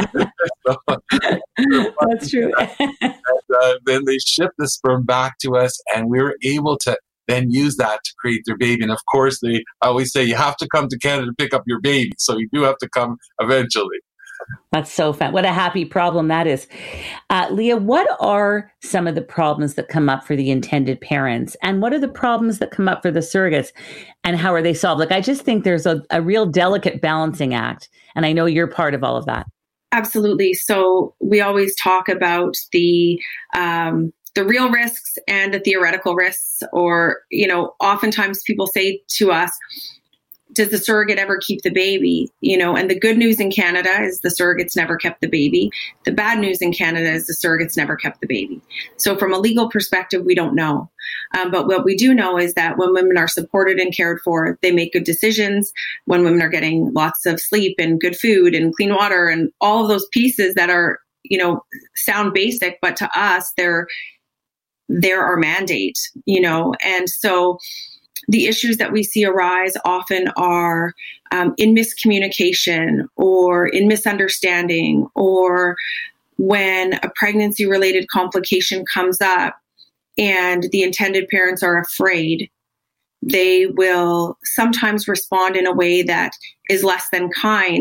so, That's true. and, uh, then they ship the sperm back to us, and we were able to then use that to create their baby. And of course, they I always say you have to come to Canada to pick up your baby. So you do have to come eventually. That's so fun. What a happy problem that is. Uh, Leah, what are some of the problems that come up for the intended parents? And what are the problems that come up for the surrogates? And how are they solved? Like, I just think there's a, a real delicate balancing act. And I know you're part of all of that. Absolutely. So we always talk about the um, the real risks and the theoretical risks. Or, you know, oftentimes people say to us, does the surrogate ever keep the baby? You know, and the good news in Canada is the surrogates never kept the baby. The bad news in Canada is the surrogates never kept the baby. So from a legal perspective, we don't know. Um, but what we do know is that when women are supported and cared for, they make good decisions. When women are getting lots of sleep and good food and clean water and all of those pieces that are, you know, sound basic, but to us, they're, they're our mandate, you know, and so the issues that we see arise often are um, in miscommunication or in misunderstanding, or when a pregnancy-related complication comes up and the intended parents are afraid, they will sometimes respond in a way that is less than kind,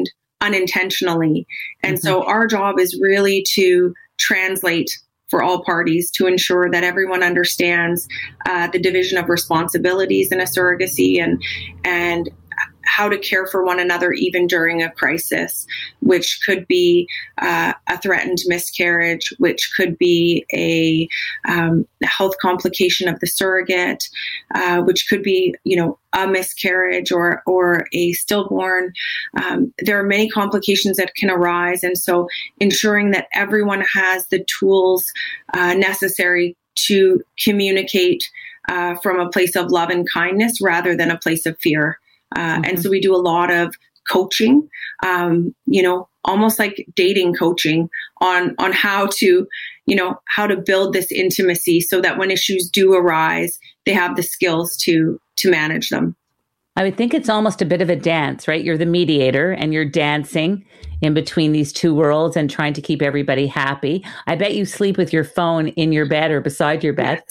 unintentionally. And mm-hmm. so our job is really to translate for all parties to ensure that everyone understands uh, the division of responsibilities in a surrogacy and and how to care for one another even during a crisis, which could be uh, a threatened miscarriage, which could be a um, health complication of the surrogate, uh, which could be, you know, a miscarriage or or a stillborn. Um, there are many complications that can arise, and so ensuring that everyone has the tools uh, necessary to communicate uh, from a place of love and kindness rather than a place of fear. Uh, mm-hmm. And so we do a lot of coaching, um, you know, almost like dating coaching on on how to, you know, how to build this intimacy so that when issues do arise, they have the skills to to manage them. I would think it's almost a bit of a dance, right? You're the mediator and you're dancing in between these two worlds and trying to keep everybody happy. I bet you sleep with your phone in your bed or beside your bed.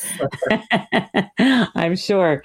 I'm sure.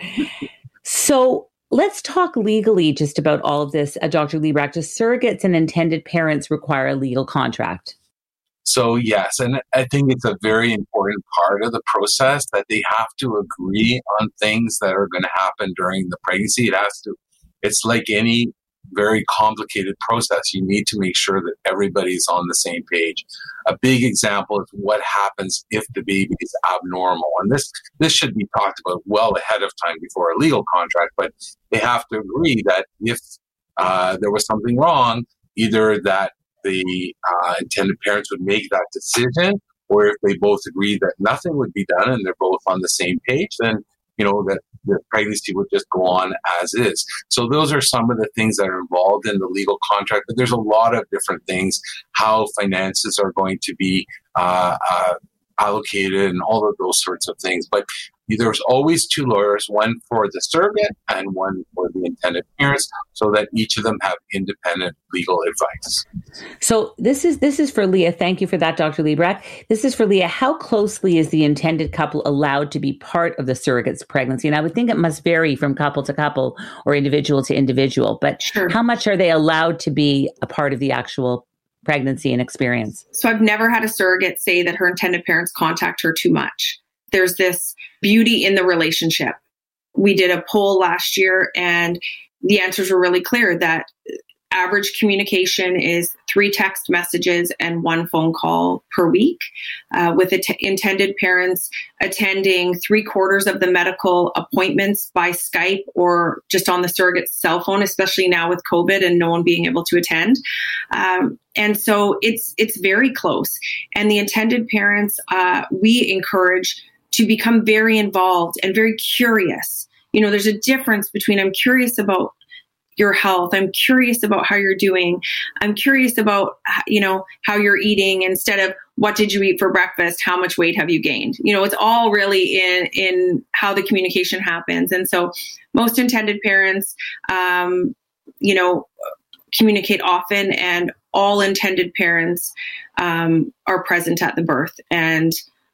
So let's talk legally just about all of this, uh, Doctor Liebrecht. Do surrogates and intended parents require a legal contract? So yes, and I think it's a very important part of the process that they have to agree on things that are going to happen during the pregnancy. It has to, it's like any very complicated process. You need to make sure that everybody's on the same page. A big example is what happens if the baby is abnormal. And this, this should be talked about well ahead of time before a legal contract, but they have to agree that if uh, there was something wrong, either that the uh, intended parents would make that decision, or if they both agree that nothing would be done and they're both on the same page, then, you know, that the pregnancy would just go on as is. So those are some of the things that are involved in the legal contract, but there's a lot of different things, how finances are going to be uh, uh, allocated and all of those sorts of things. But there's always two lawyers, one for the surrogate and one for the intended parents, so that each of them have independent legal advice. So this is this is for Leah. Thank you for that, Doctor Liebrecht. This is for Leah. How closely is the intended couple allowed to be part of the surrogate's pregnancy? And I would think it must vary from couple to couple or individual to individual, but sure. How much are they allowed to be a part of the actual pregnancy and experience? So I've never had a surrogate say that her intended parents contact her too much. There's this beauty in the relationship. We did a poll last year and the answers were really clear that average communication is three text messages and one phone call per week, uh, with the t- intended parents attending three quarters of the medical appointments by Skype or just on the surrogate's cell phone, especially now with COVID and no one being able to attend. Um, and so it's it's very close. And the intended parents, uh, we encourage to become very involved and very curious. You know, there's a difference between I'm curious about your health. I'm curious about how you're doing. I'm curious about, you know, how you're eating instead of what did you eat for breakfast? How much weight have you gained? You know, it's all really in, in how the communication happens. And so most intended parents, um, you know, communicate often, and all intended parents um, are present at the birth. And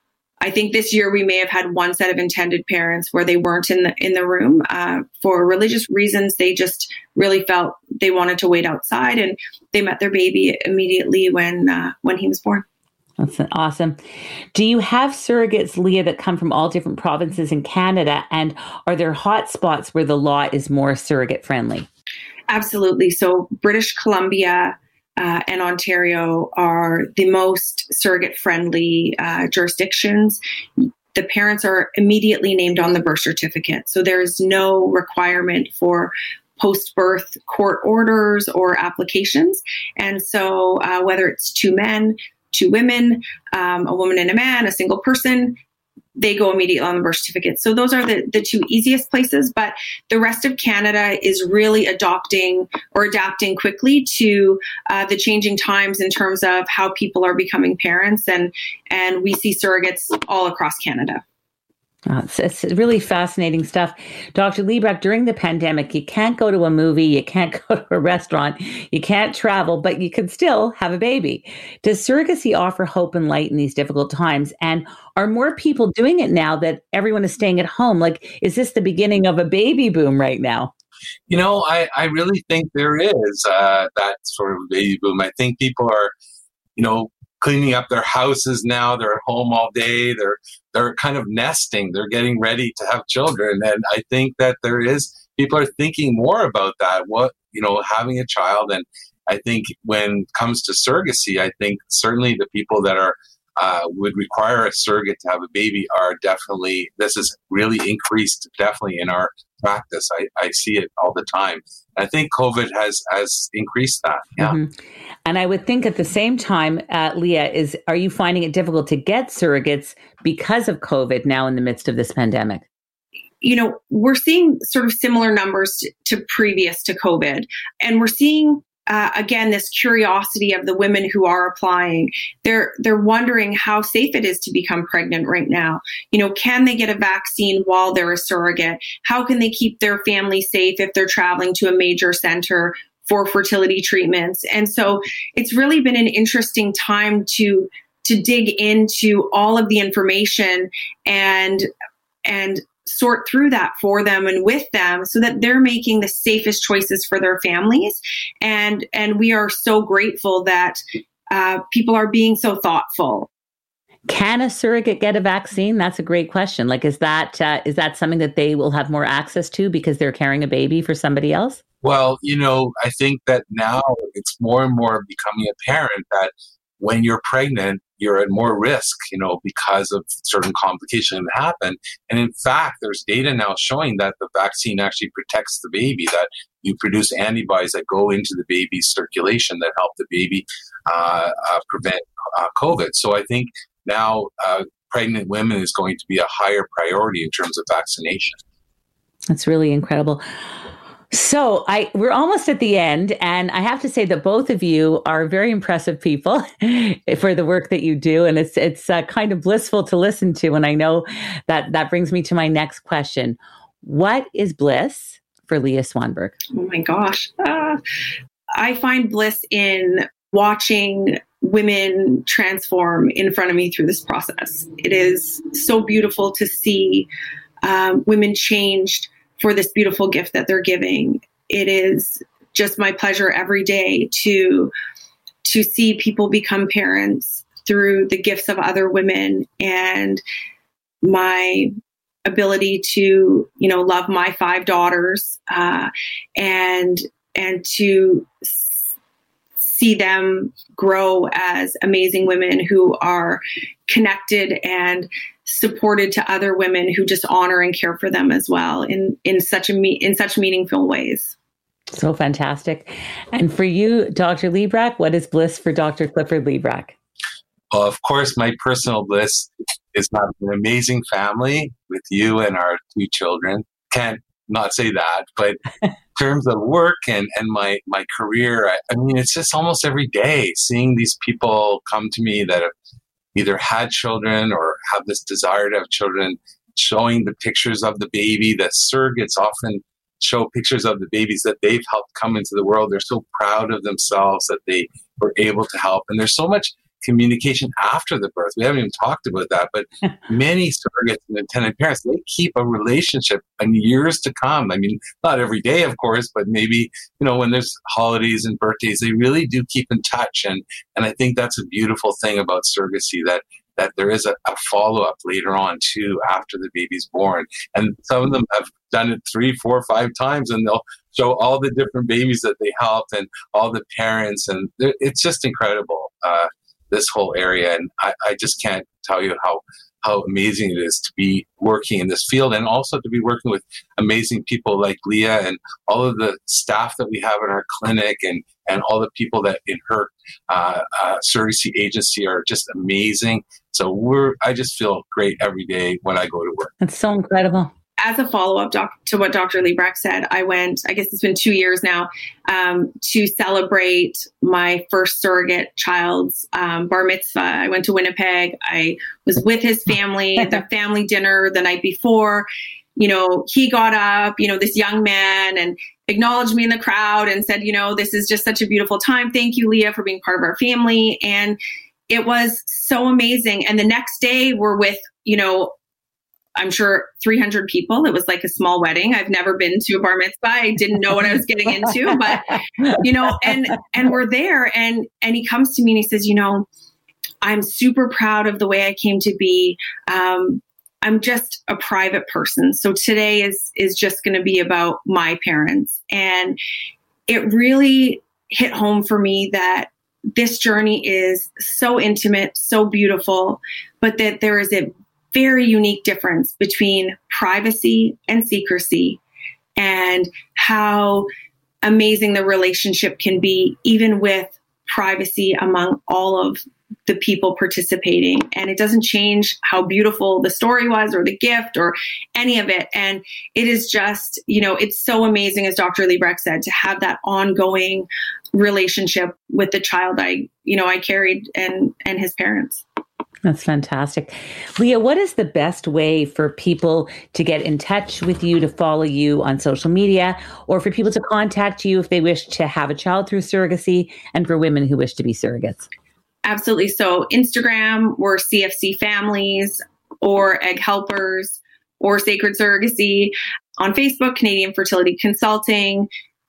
I think this year we may have had one set of intended parents where they weren't in the in the room uh, for religious reasons. They just really felt they wanted to wait outside, and they met their baby immediately when uh, when he was born. That's awesome. Do you have surrogates, Leah, that come from all different provinces in Canada, and are there hot spots where the law is more surrogate friendly? Absolutely. So British Columbia Uh, and Ontario are the most surrogate-friendly uh, jurisdictions. The parents are immediately named on the birth certificate, so there is no requirement for post-birth court orders or applications. And so uh, whether it's two men, two women, um, a woman and a man, a single person, they go immediately on the birth certificate. So those are the, the two easiest places, but the rest of Canada is really adopting or adapting quickly to uh, the changing times in terms of how people are becoming parents. And, and we see surrogates all across Canada. Oh, it's, it's really fascinating stuff. Doctor Liebrecht, during the pandemic, you can't go to a movie, you can't go to a restaurant, you can't travel, but you can still have a baby. Does surrogacy offer hope and light in these difficult times? And are more people doing it now that everyone is staying at home? Like, is this the beginning of a baby boom right now? You know, I, I really think there is uh, that sort of baby boom. I think people are, you know, cleaning up their houses now. They're at home all day. They're they're kind of nesting. They're getting ready to have children. And I think that there is, people are thinking more about that, what, you know, having a child. And I think when it comes to surrogacy, I think certainly the people that are uh, would require a surrogate to have a baby are definitely, this is really increased definitely in our practice. I, I see it all the time. I think COVID has has increased that. Yeah. Mm-hmm. And I would think at the same time, uh, Leah, is are you finding it difficult to get surrogates because of COVID now in the midst of this pandemic? You know, we're seeing sort of similar numbers to, to previous to COVID. And we're seeing, uh, again, this curiosity of the women who are applying. They're they're wondering how safe it is to become pregnant right now. You know, can they get a vaccine while they're a surrogate? How can they keep their family safe if they're traveling to a major center for fertility treatments? And so it's really been an interesting time to to dig into all of the information and and sort through that for them and with them so that they're making the safest choices for their families. And and we are so grateful that uh, people are being so thoughtful. Can a surrogate get a vaccine? That's a great question. Like, is that uh, is that something that they will have more access to because they're carrying a baby for somebody else? Well, you know, I think that now it's more and more becoming apparent that when you're pregnant, you're at more risk, you know, because of certain complications that happen. And in fact, there's data now showing that the vaccine actually protects the baby, that you produce antibodies that go into the baby's circulation that help the baby uh, uh, prevent uh, COVID. So I think now uh, pregnant women is going to be a higher priority in terms of vaccination. That's really incredible. So I we're almost at the end, and I have to say that both of you are very impressive people for the work that you do, and it's it's uh, kind of blissful to listen to. And I know that that brings me to my next question: what is bliss for Leah Swanberg? Oh my gosh, uh, I find bliss in watching women transform in front of me through this process. It is so beautiful to see um, women changed for this beautiful gift that they're giving. It is just my pleasure every day to to see people become parents through the gifts of other women, and my ability to, you know, love my five daughters uh, and and to see them grow as amazing women who are connected and supported to other women who just honor and care for them as well in, in such a me- in such meaningful ways. So fantastic. And for you, Doctor Liebrecht, what is bliss for Doctor Clifford Liebrecht? Well, of course, my personal bliss is having an amazing family with you and our two children. Can't not say that, but in terms of work and, and my, my career, I, I mean, it's just almost every day seeing these people come to me that have either had children or have this desire to have children, showing the pictures of the baby. The surrogates often show pictures of the babies that they've helped come into the world. They're so proud of themselves that they were able to help. And there's so much communication after the birth. We haven't even talked about that, but many surrogates and intended parents, they keep a relationship in years to come. I mean, not every day, of course, but maybe, you know, when there's holidays and birthdays, they really do keep in touch. And, and I think that's a beautiful thing about surrogacy, that that there is a, a follow-up later on too, after the baby's born. And some of them have done it three, four, five times, and they'll show all the different babies that they helped and all the parents. And it's just incredible. Uh, this whole area. And I, I just can't tell you how, how amazing it is to be working in this field, and also to be working with amazing people like Leah and all of the staff that we have in our clinic, and, and all the people that in her uh, uh, surrogacy agency are just amazing. So we're, I just feel great every day when I go to work. That's so incredible. As a follow-up doc- to what Doctor Liebrecht said, I went, I guess it's been two years now, um, to celebrate my first surrogate child's um, bar mitzvah. I went to Winnipeg. I was with his family at the family dinner the night before. You know, he got up, you know, this young man, and acknowledged me in the crowd and said, you know, this is just such a beautiful time. Thank you, Leah, for being part of our family. And it was so amazing. And the next day we're with, you know, I'm sure three hundred people. It was like a small wedding. I've never been to a bar mitzvah. I didn't know what I was getting into, but you know, and, and we're there and, and he comes to me and he says, you know, I'm super proud of the way I came to be. Um, I'm just a private person. So today is, is just going to be about my parents. And it really hit home for me that this journey is so intimate, so beautiful, but that there is a very unique difference between privacy and secrecy, and how amazing the relationship can be, even with privacy among all of the people participating. And it doesn't change how beautiful the story was or the gift or any of it. And it is just, you know, it's so amazing, as Doctor Liebrecht said, to have that ongoing relationship with the child I, you know, I carried and, and his parents. That's fantastic. Leah, what is the best way for people to get in touch with you, to follow you on social media, or for people to contact you if they wish to have a child through surrogacy, and for women who wish to be surrogates? Absolutely. So Instagram, we're C F C Families or Egg Helpers or Sacred Surrogacy. On Facebook, Canadian Fertility Consulting,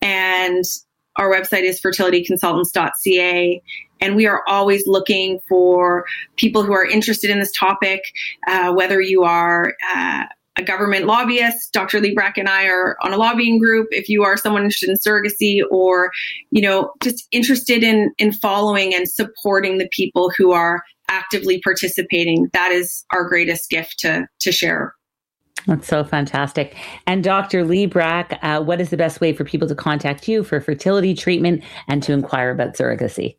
and our website is fertility consultants dot c a. And we are always looking for people who are interested in this topic, uh, whether you are uh, a government lobbyist. Doctor Liebrecht and I are on a lobbying group. If you are someone interested in surrogacy, or, you know, just interested in, in following and supporting the people who are actively participating, that is our greatest gift to, to share. That's so fantastic. And Doctor Liebrecht, uh, what is the best way for people to contact you for fertility treatment and to inquire about surrogacy?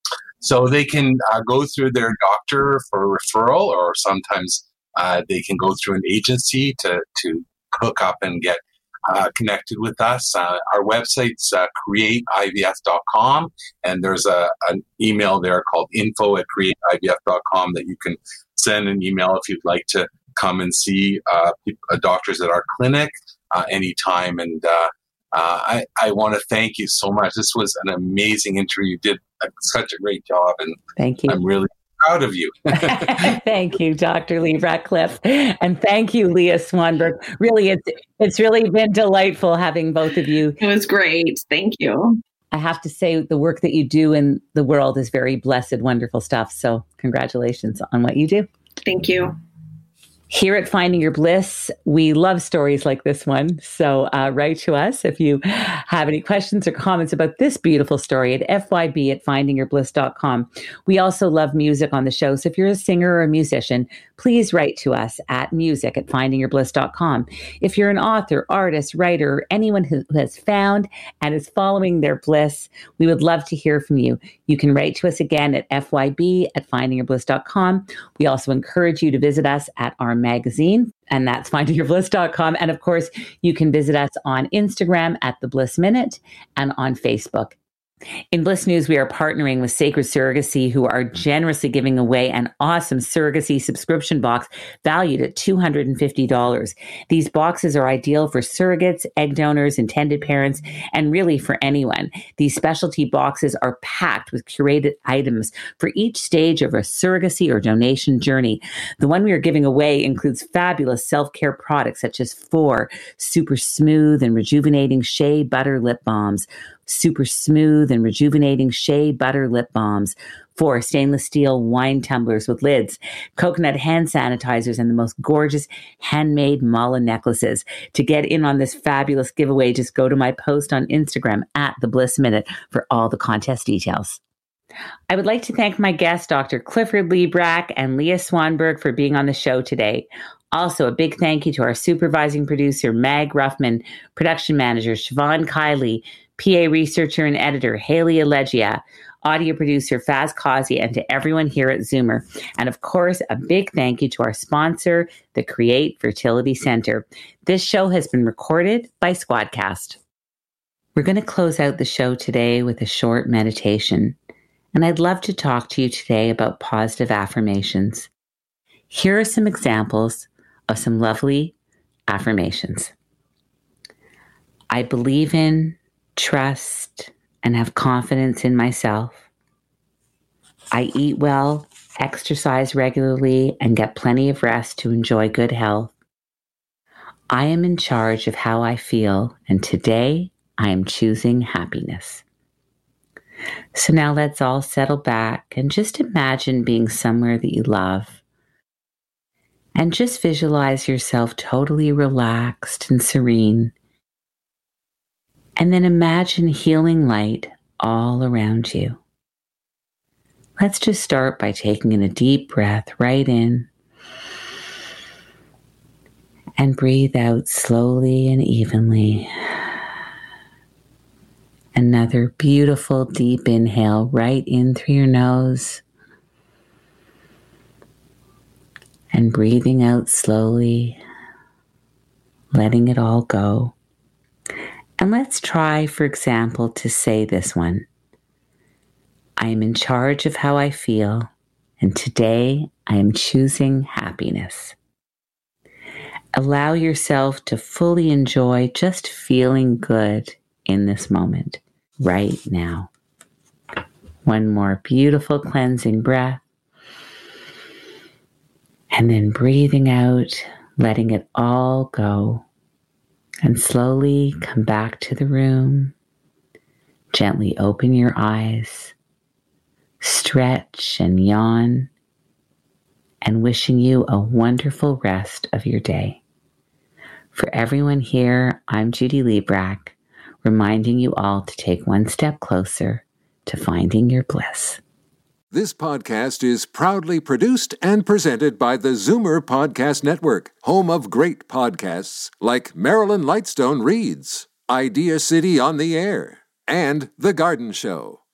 So they can uh, go through their doctor for referral, or sometimes uh, they can go through an agency to, to hook up and get uh, connected with us. Uh, our website's uh, create I V F dot com, and there's a, an email there called info at create I V F dot com that you can send an email if you'd like to come and see uh, doctors at our clinic uh, anytime. And uh, uh, I, I want to thank you so much. This was an amazing interview. You did such a great job, and thank you. I'm really proud of you. Thank you, Doctor Liebrecht Cliff, and thank you, Leah Swanberg. Really, it's it's really been delightful having both of you. It was great. Thank you. I have to say, the work that you do in the world is very blessed, wonderful stuff. So congratulations on what you do. Thank you. Here at Finding Your Bliss, we love stories like this one. So uh, write to us if you have any questions or comments about this beautiful story at F Y B at finding your bliss dot com. We also love music on the show. So if you're a singer or a musician, please write to us at music at finding your bliss dot com. If you're an author, artist, writer, or anyone who has found and is following their bliss, we would love to hear from you. You can write to us again at F Y B at finding your bliss dot com. We also encourage you to visit us at our magazine, and that's finding your bliss dot com. And of course, you can visit us on Instagram at The Bliss Minute and on Facebook. In Bliss News, we are partnering with Sacred Surrogacy, who are generously giving away an awesome surrogacy subscription box valued at two hundred fifty dollars. These boxes are ideal for surrogates, egg donors, intended parents, and really for anyone. These specialty boxes are packed with curated items for each stage of a surrogacy or donation journey. The one we are giving away includes fabulous self-care products such as four super smooth and rejuvenating shea butter lip balms, super smooth and rejuvenating shea butter lip balms, four stainless steel wine tumblers with lids, coconut hand sanitizers, and the most gorgeous handmade mala necklaces. To get in on this fabulous giveaway, just go to my post on Instagram at The Bliss Minute for all the contest details. I would like to thank my guests, Doctor Clifford Liebrecht and Leah Swanberg, for being on the show today. Also, a big thank you to our supervising producer, Mag Ruffman, production manager, Siobhan Kiley, P A researcher and editor, Haley Allegia, audio producer, Faz Kazi, and to everyone here at Zoomer. And of course, a big thank you to our sponsor, the Create Fertility Center. This show has been recorded by Squadcast. We're going to close out the show today with a short meditation. And I'd love to talk to you today about positive affirmations. Here are some examples of some lovely affirmations. I believe in, trust, and have confidence in myself. I eat well, exercise regularly, and get plenty of rest to enjoy good health. I am in charge of how I feel, and today I am choosing happiness. So now let's all settle back and just imagine being somewhere that you love. And just visualize yourself totally relaxed and serene. And then imagine healing light all around you. Let's just start by taking in a deep breath right in and breathe out slowly and evenly. Another beautiful deep inhale right in through your nose and breathing out slowly, letting it all go. And let's try, for example, to say this one. I am in charge of how I feel, and today I am choosing happiness. Allow yourself to fully enjoy just feeling good in this moment, right now. One more beautiful cleansing breath. And then breathing out, letting it all go. And slowly come back to the room. Gently open your eyes. Stretch and yawn. And wishing you a wonderful rest of your day. For everyone here, I'm Judy Librach, reminding you all to take one step closer to finding your bliss. This podcast is proudly produced and presented by the Zoomer Podcast Network, home of great podcasts like Marilyn Lightstone Reads, Idea City on the Air, and The Garden Show.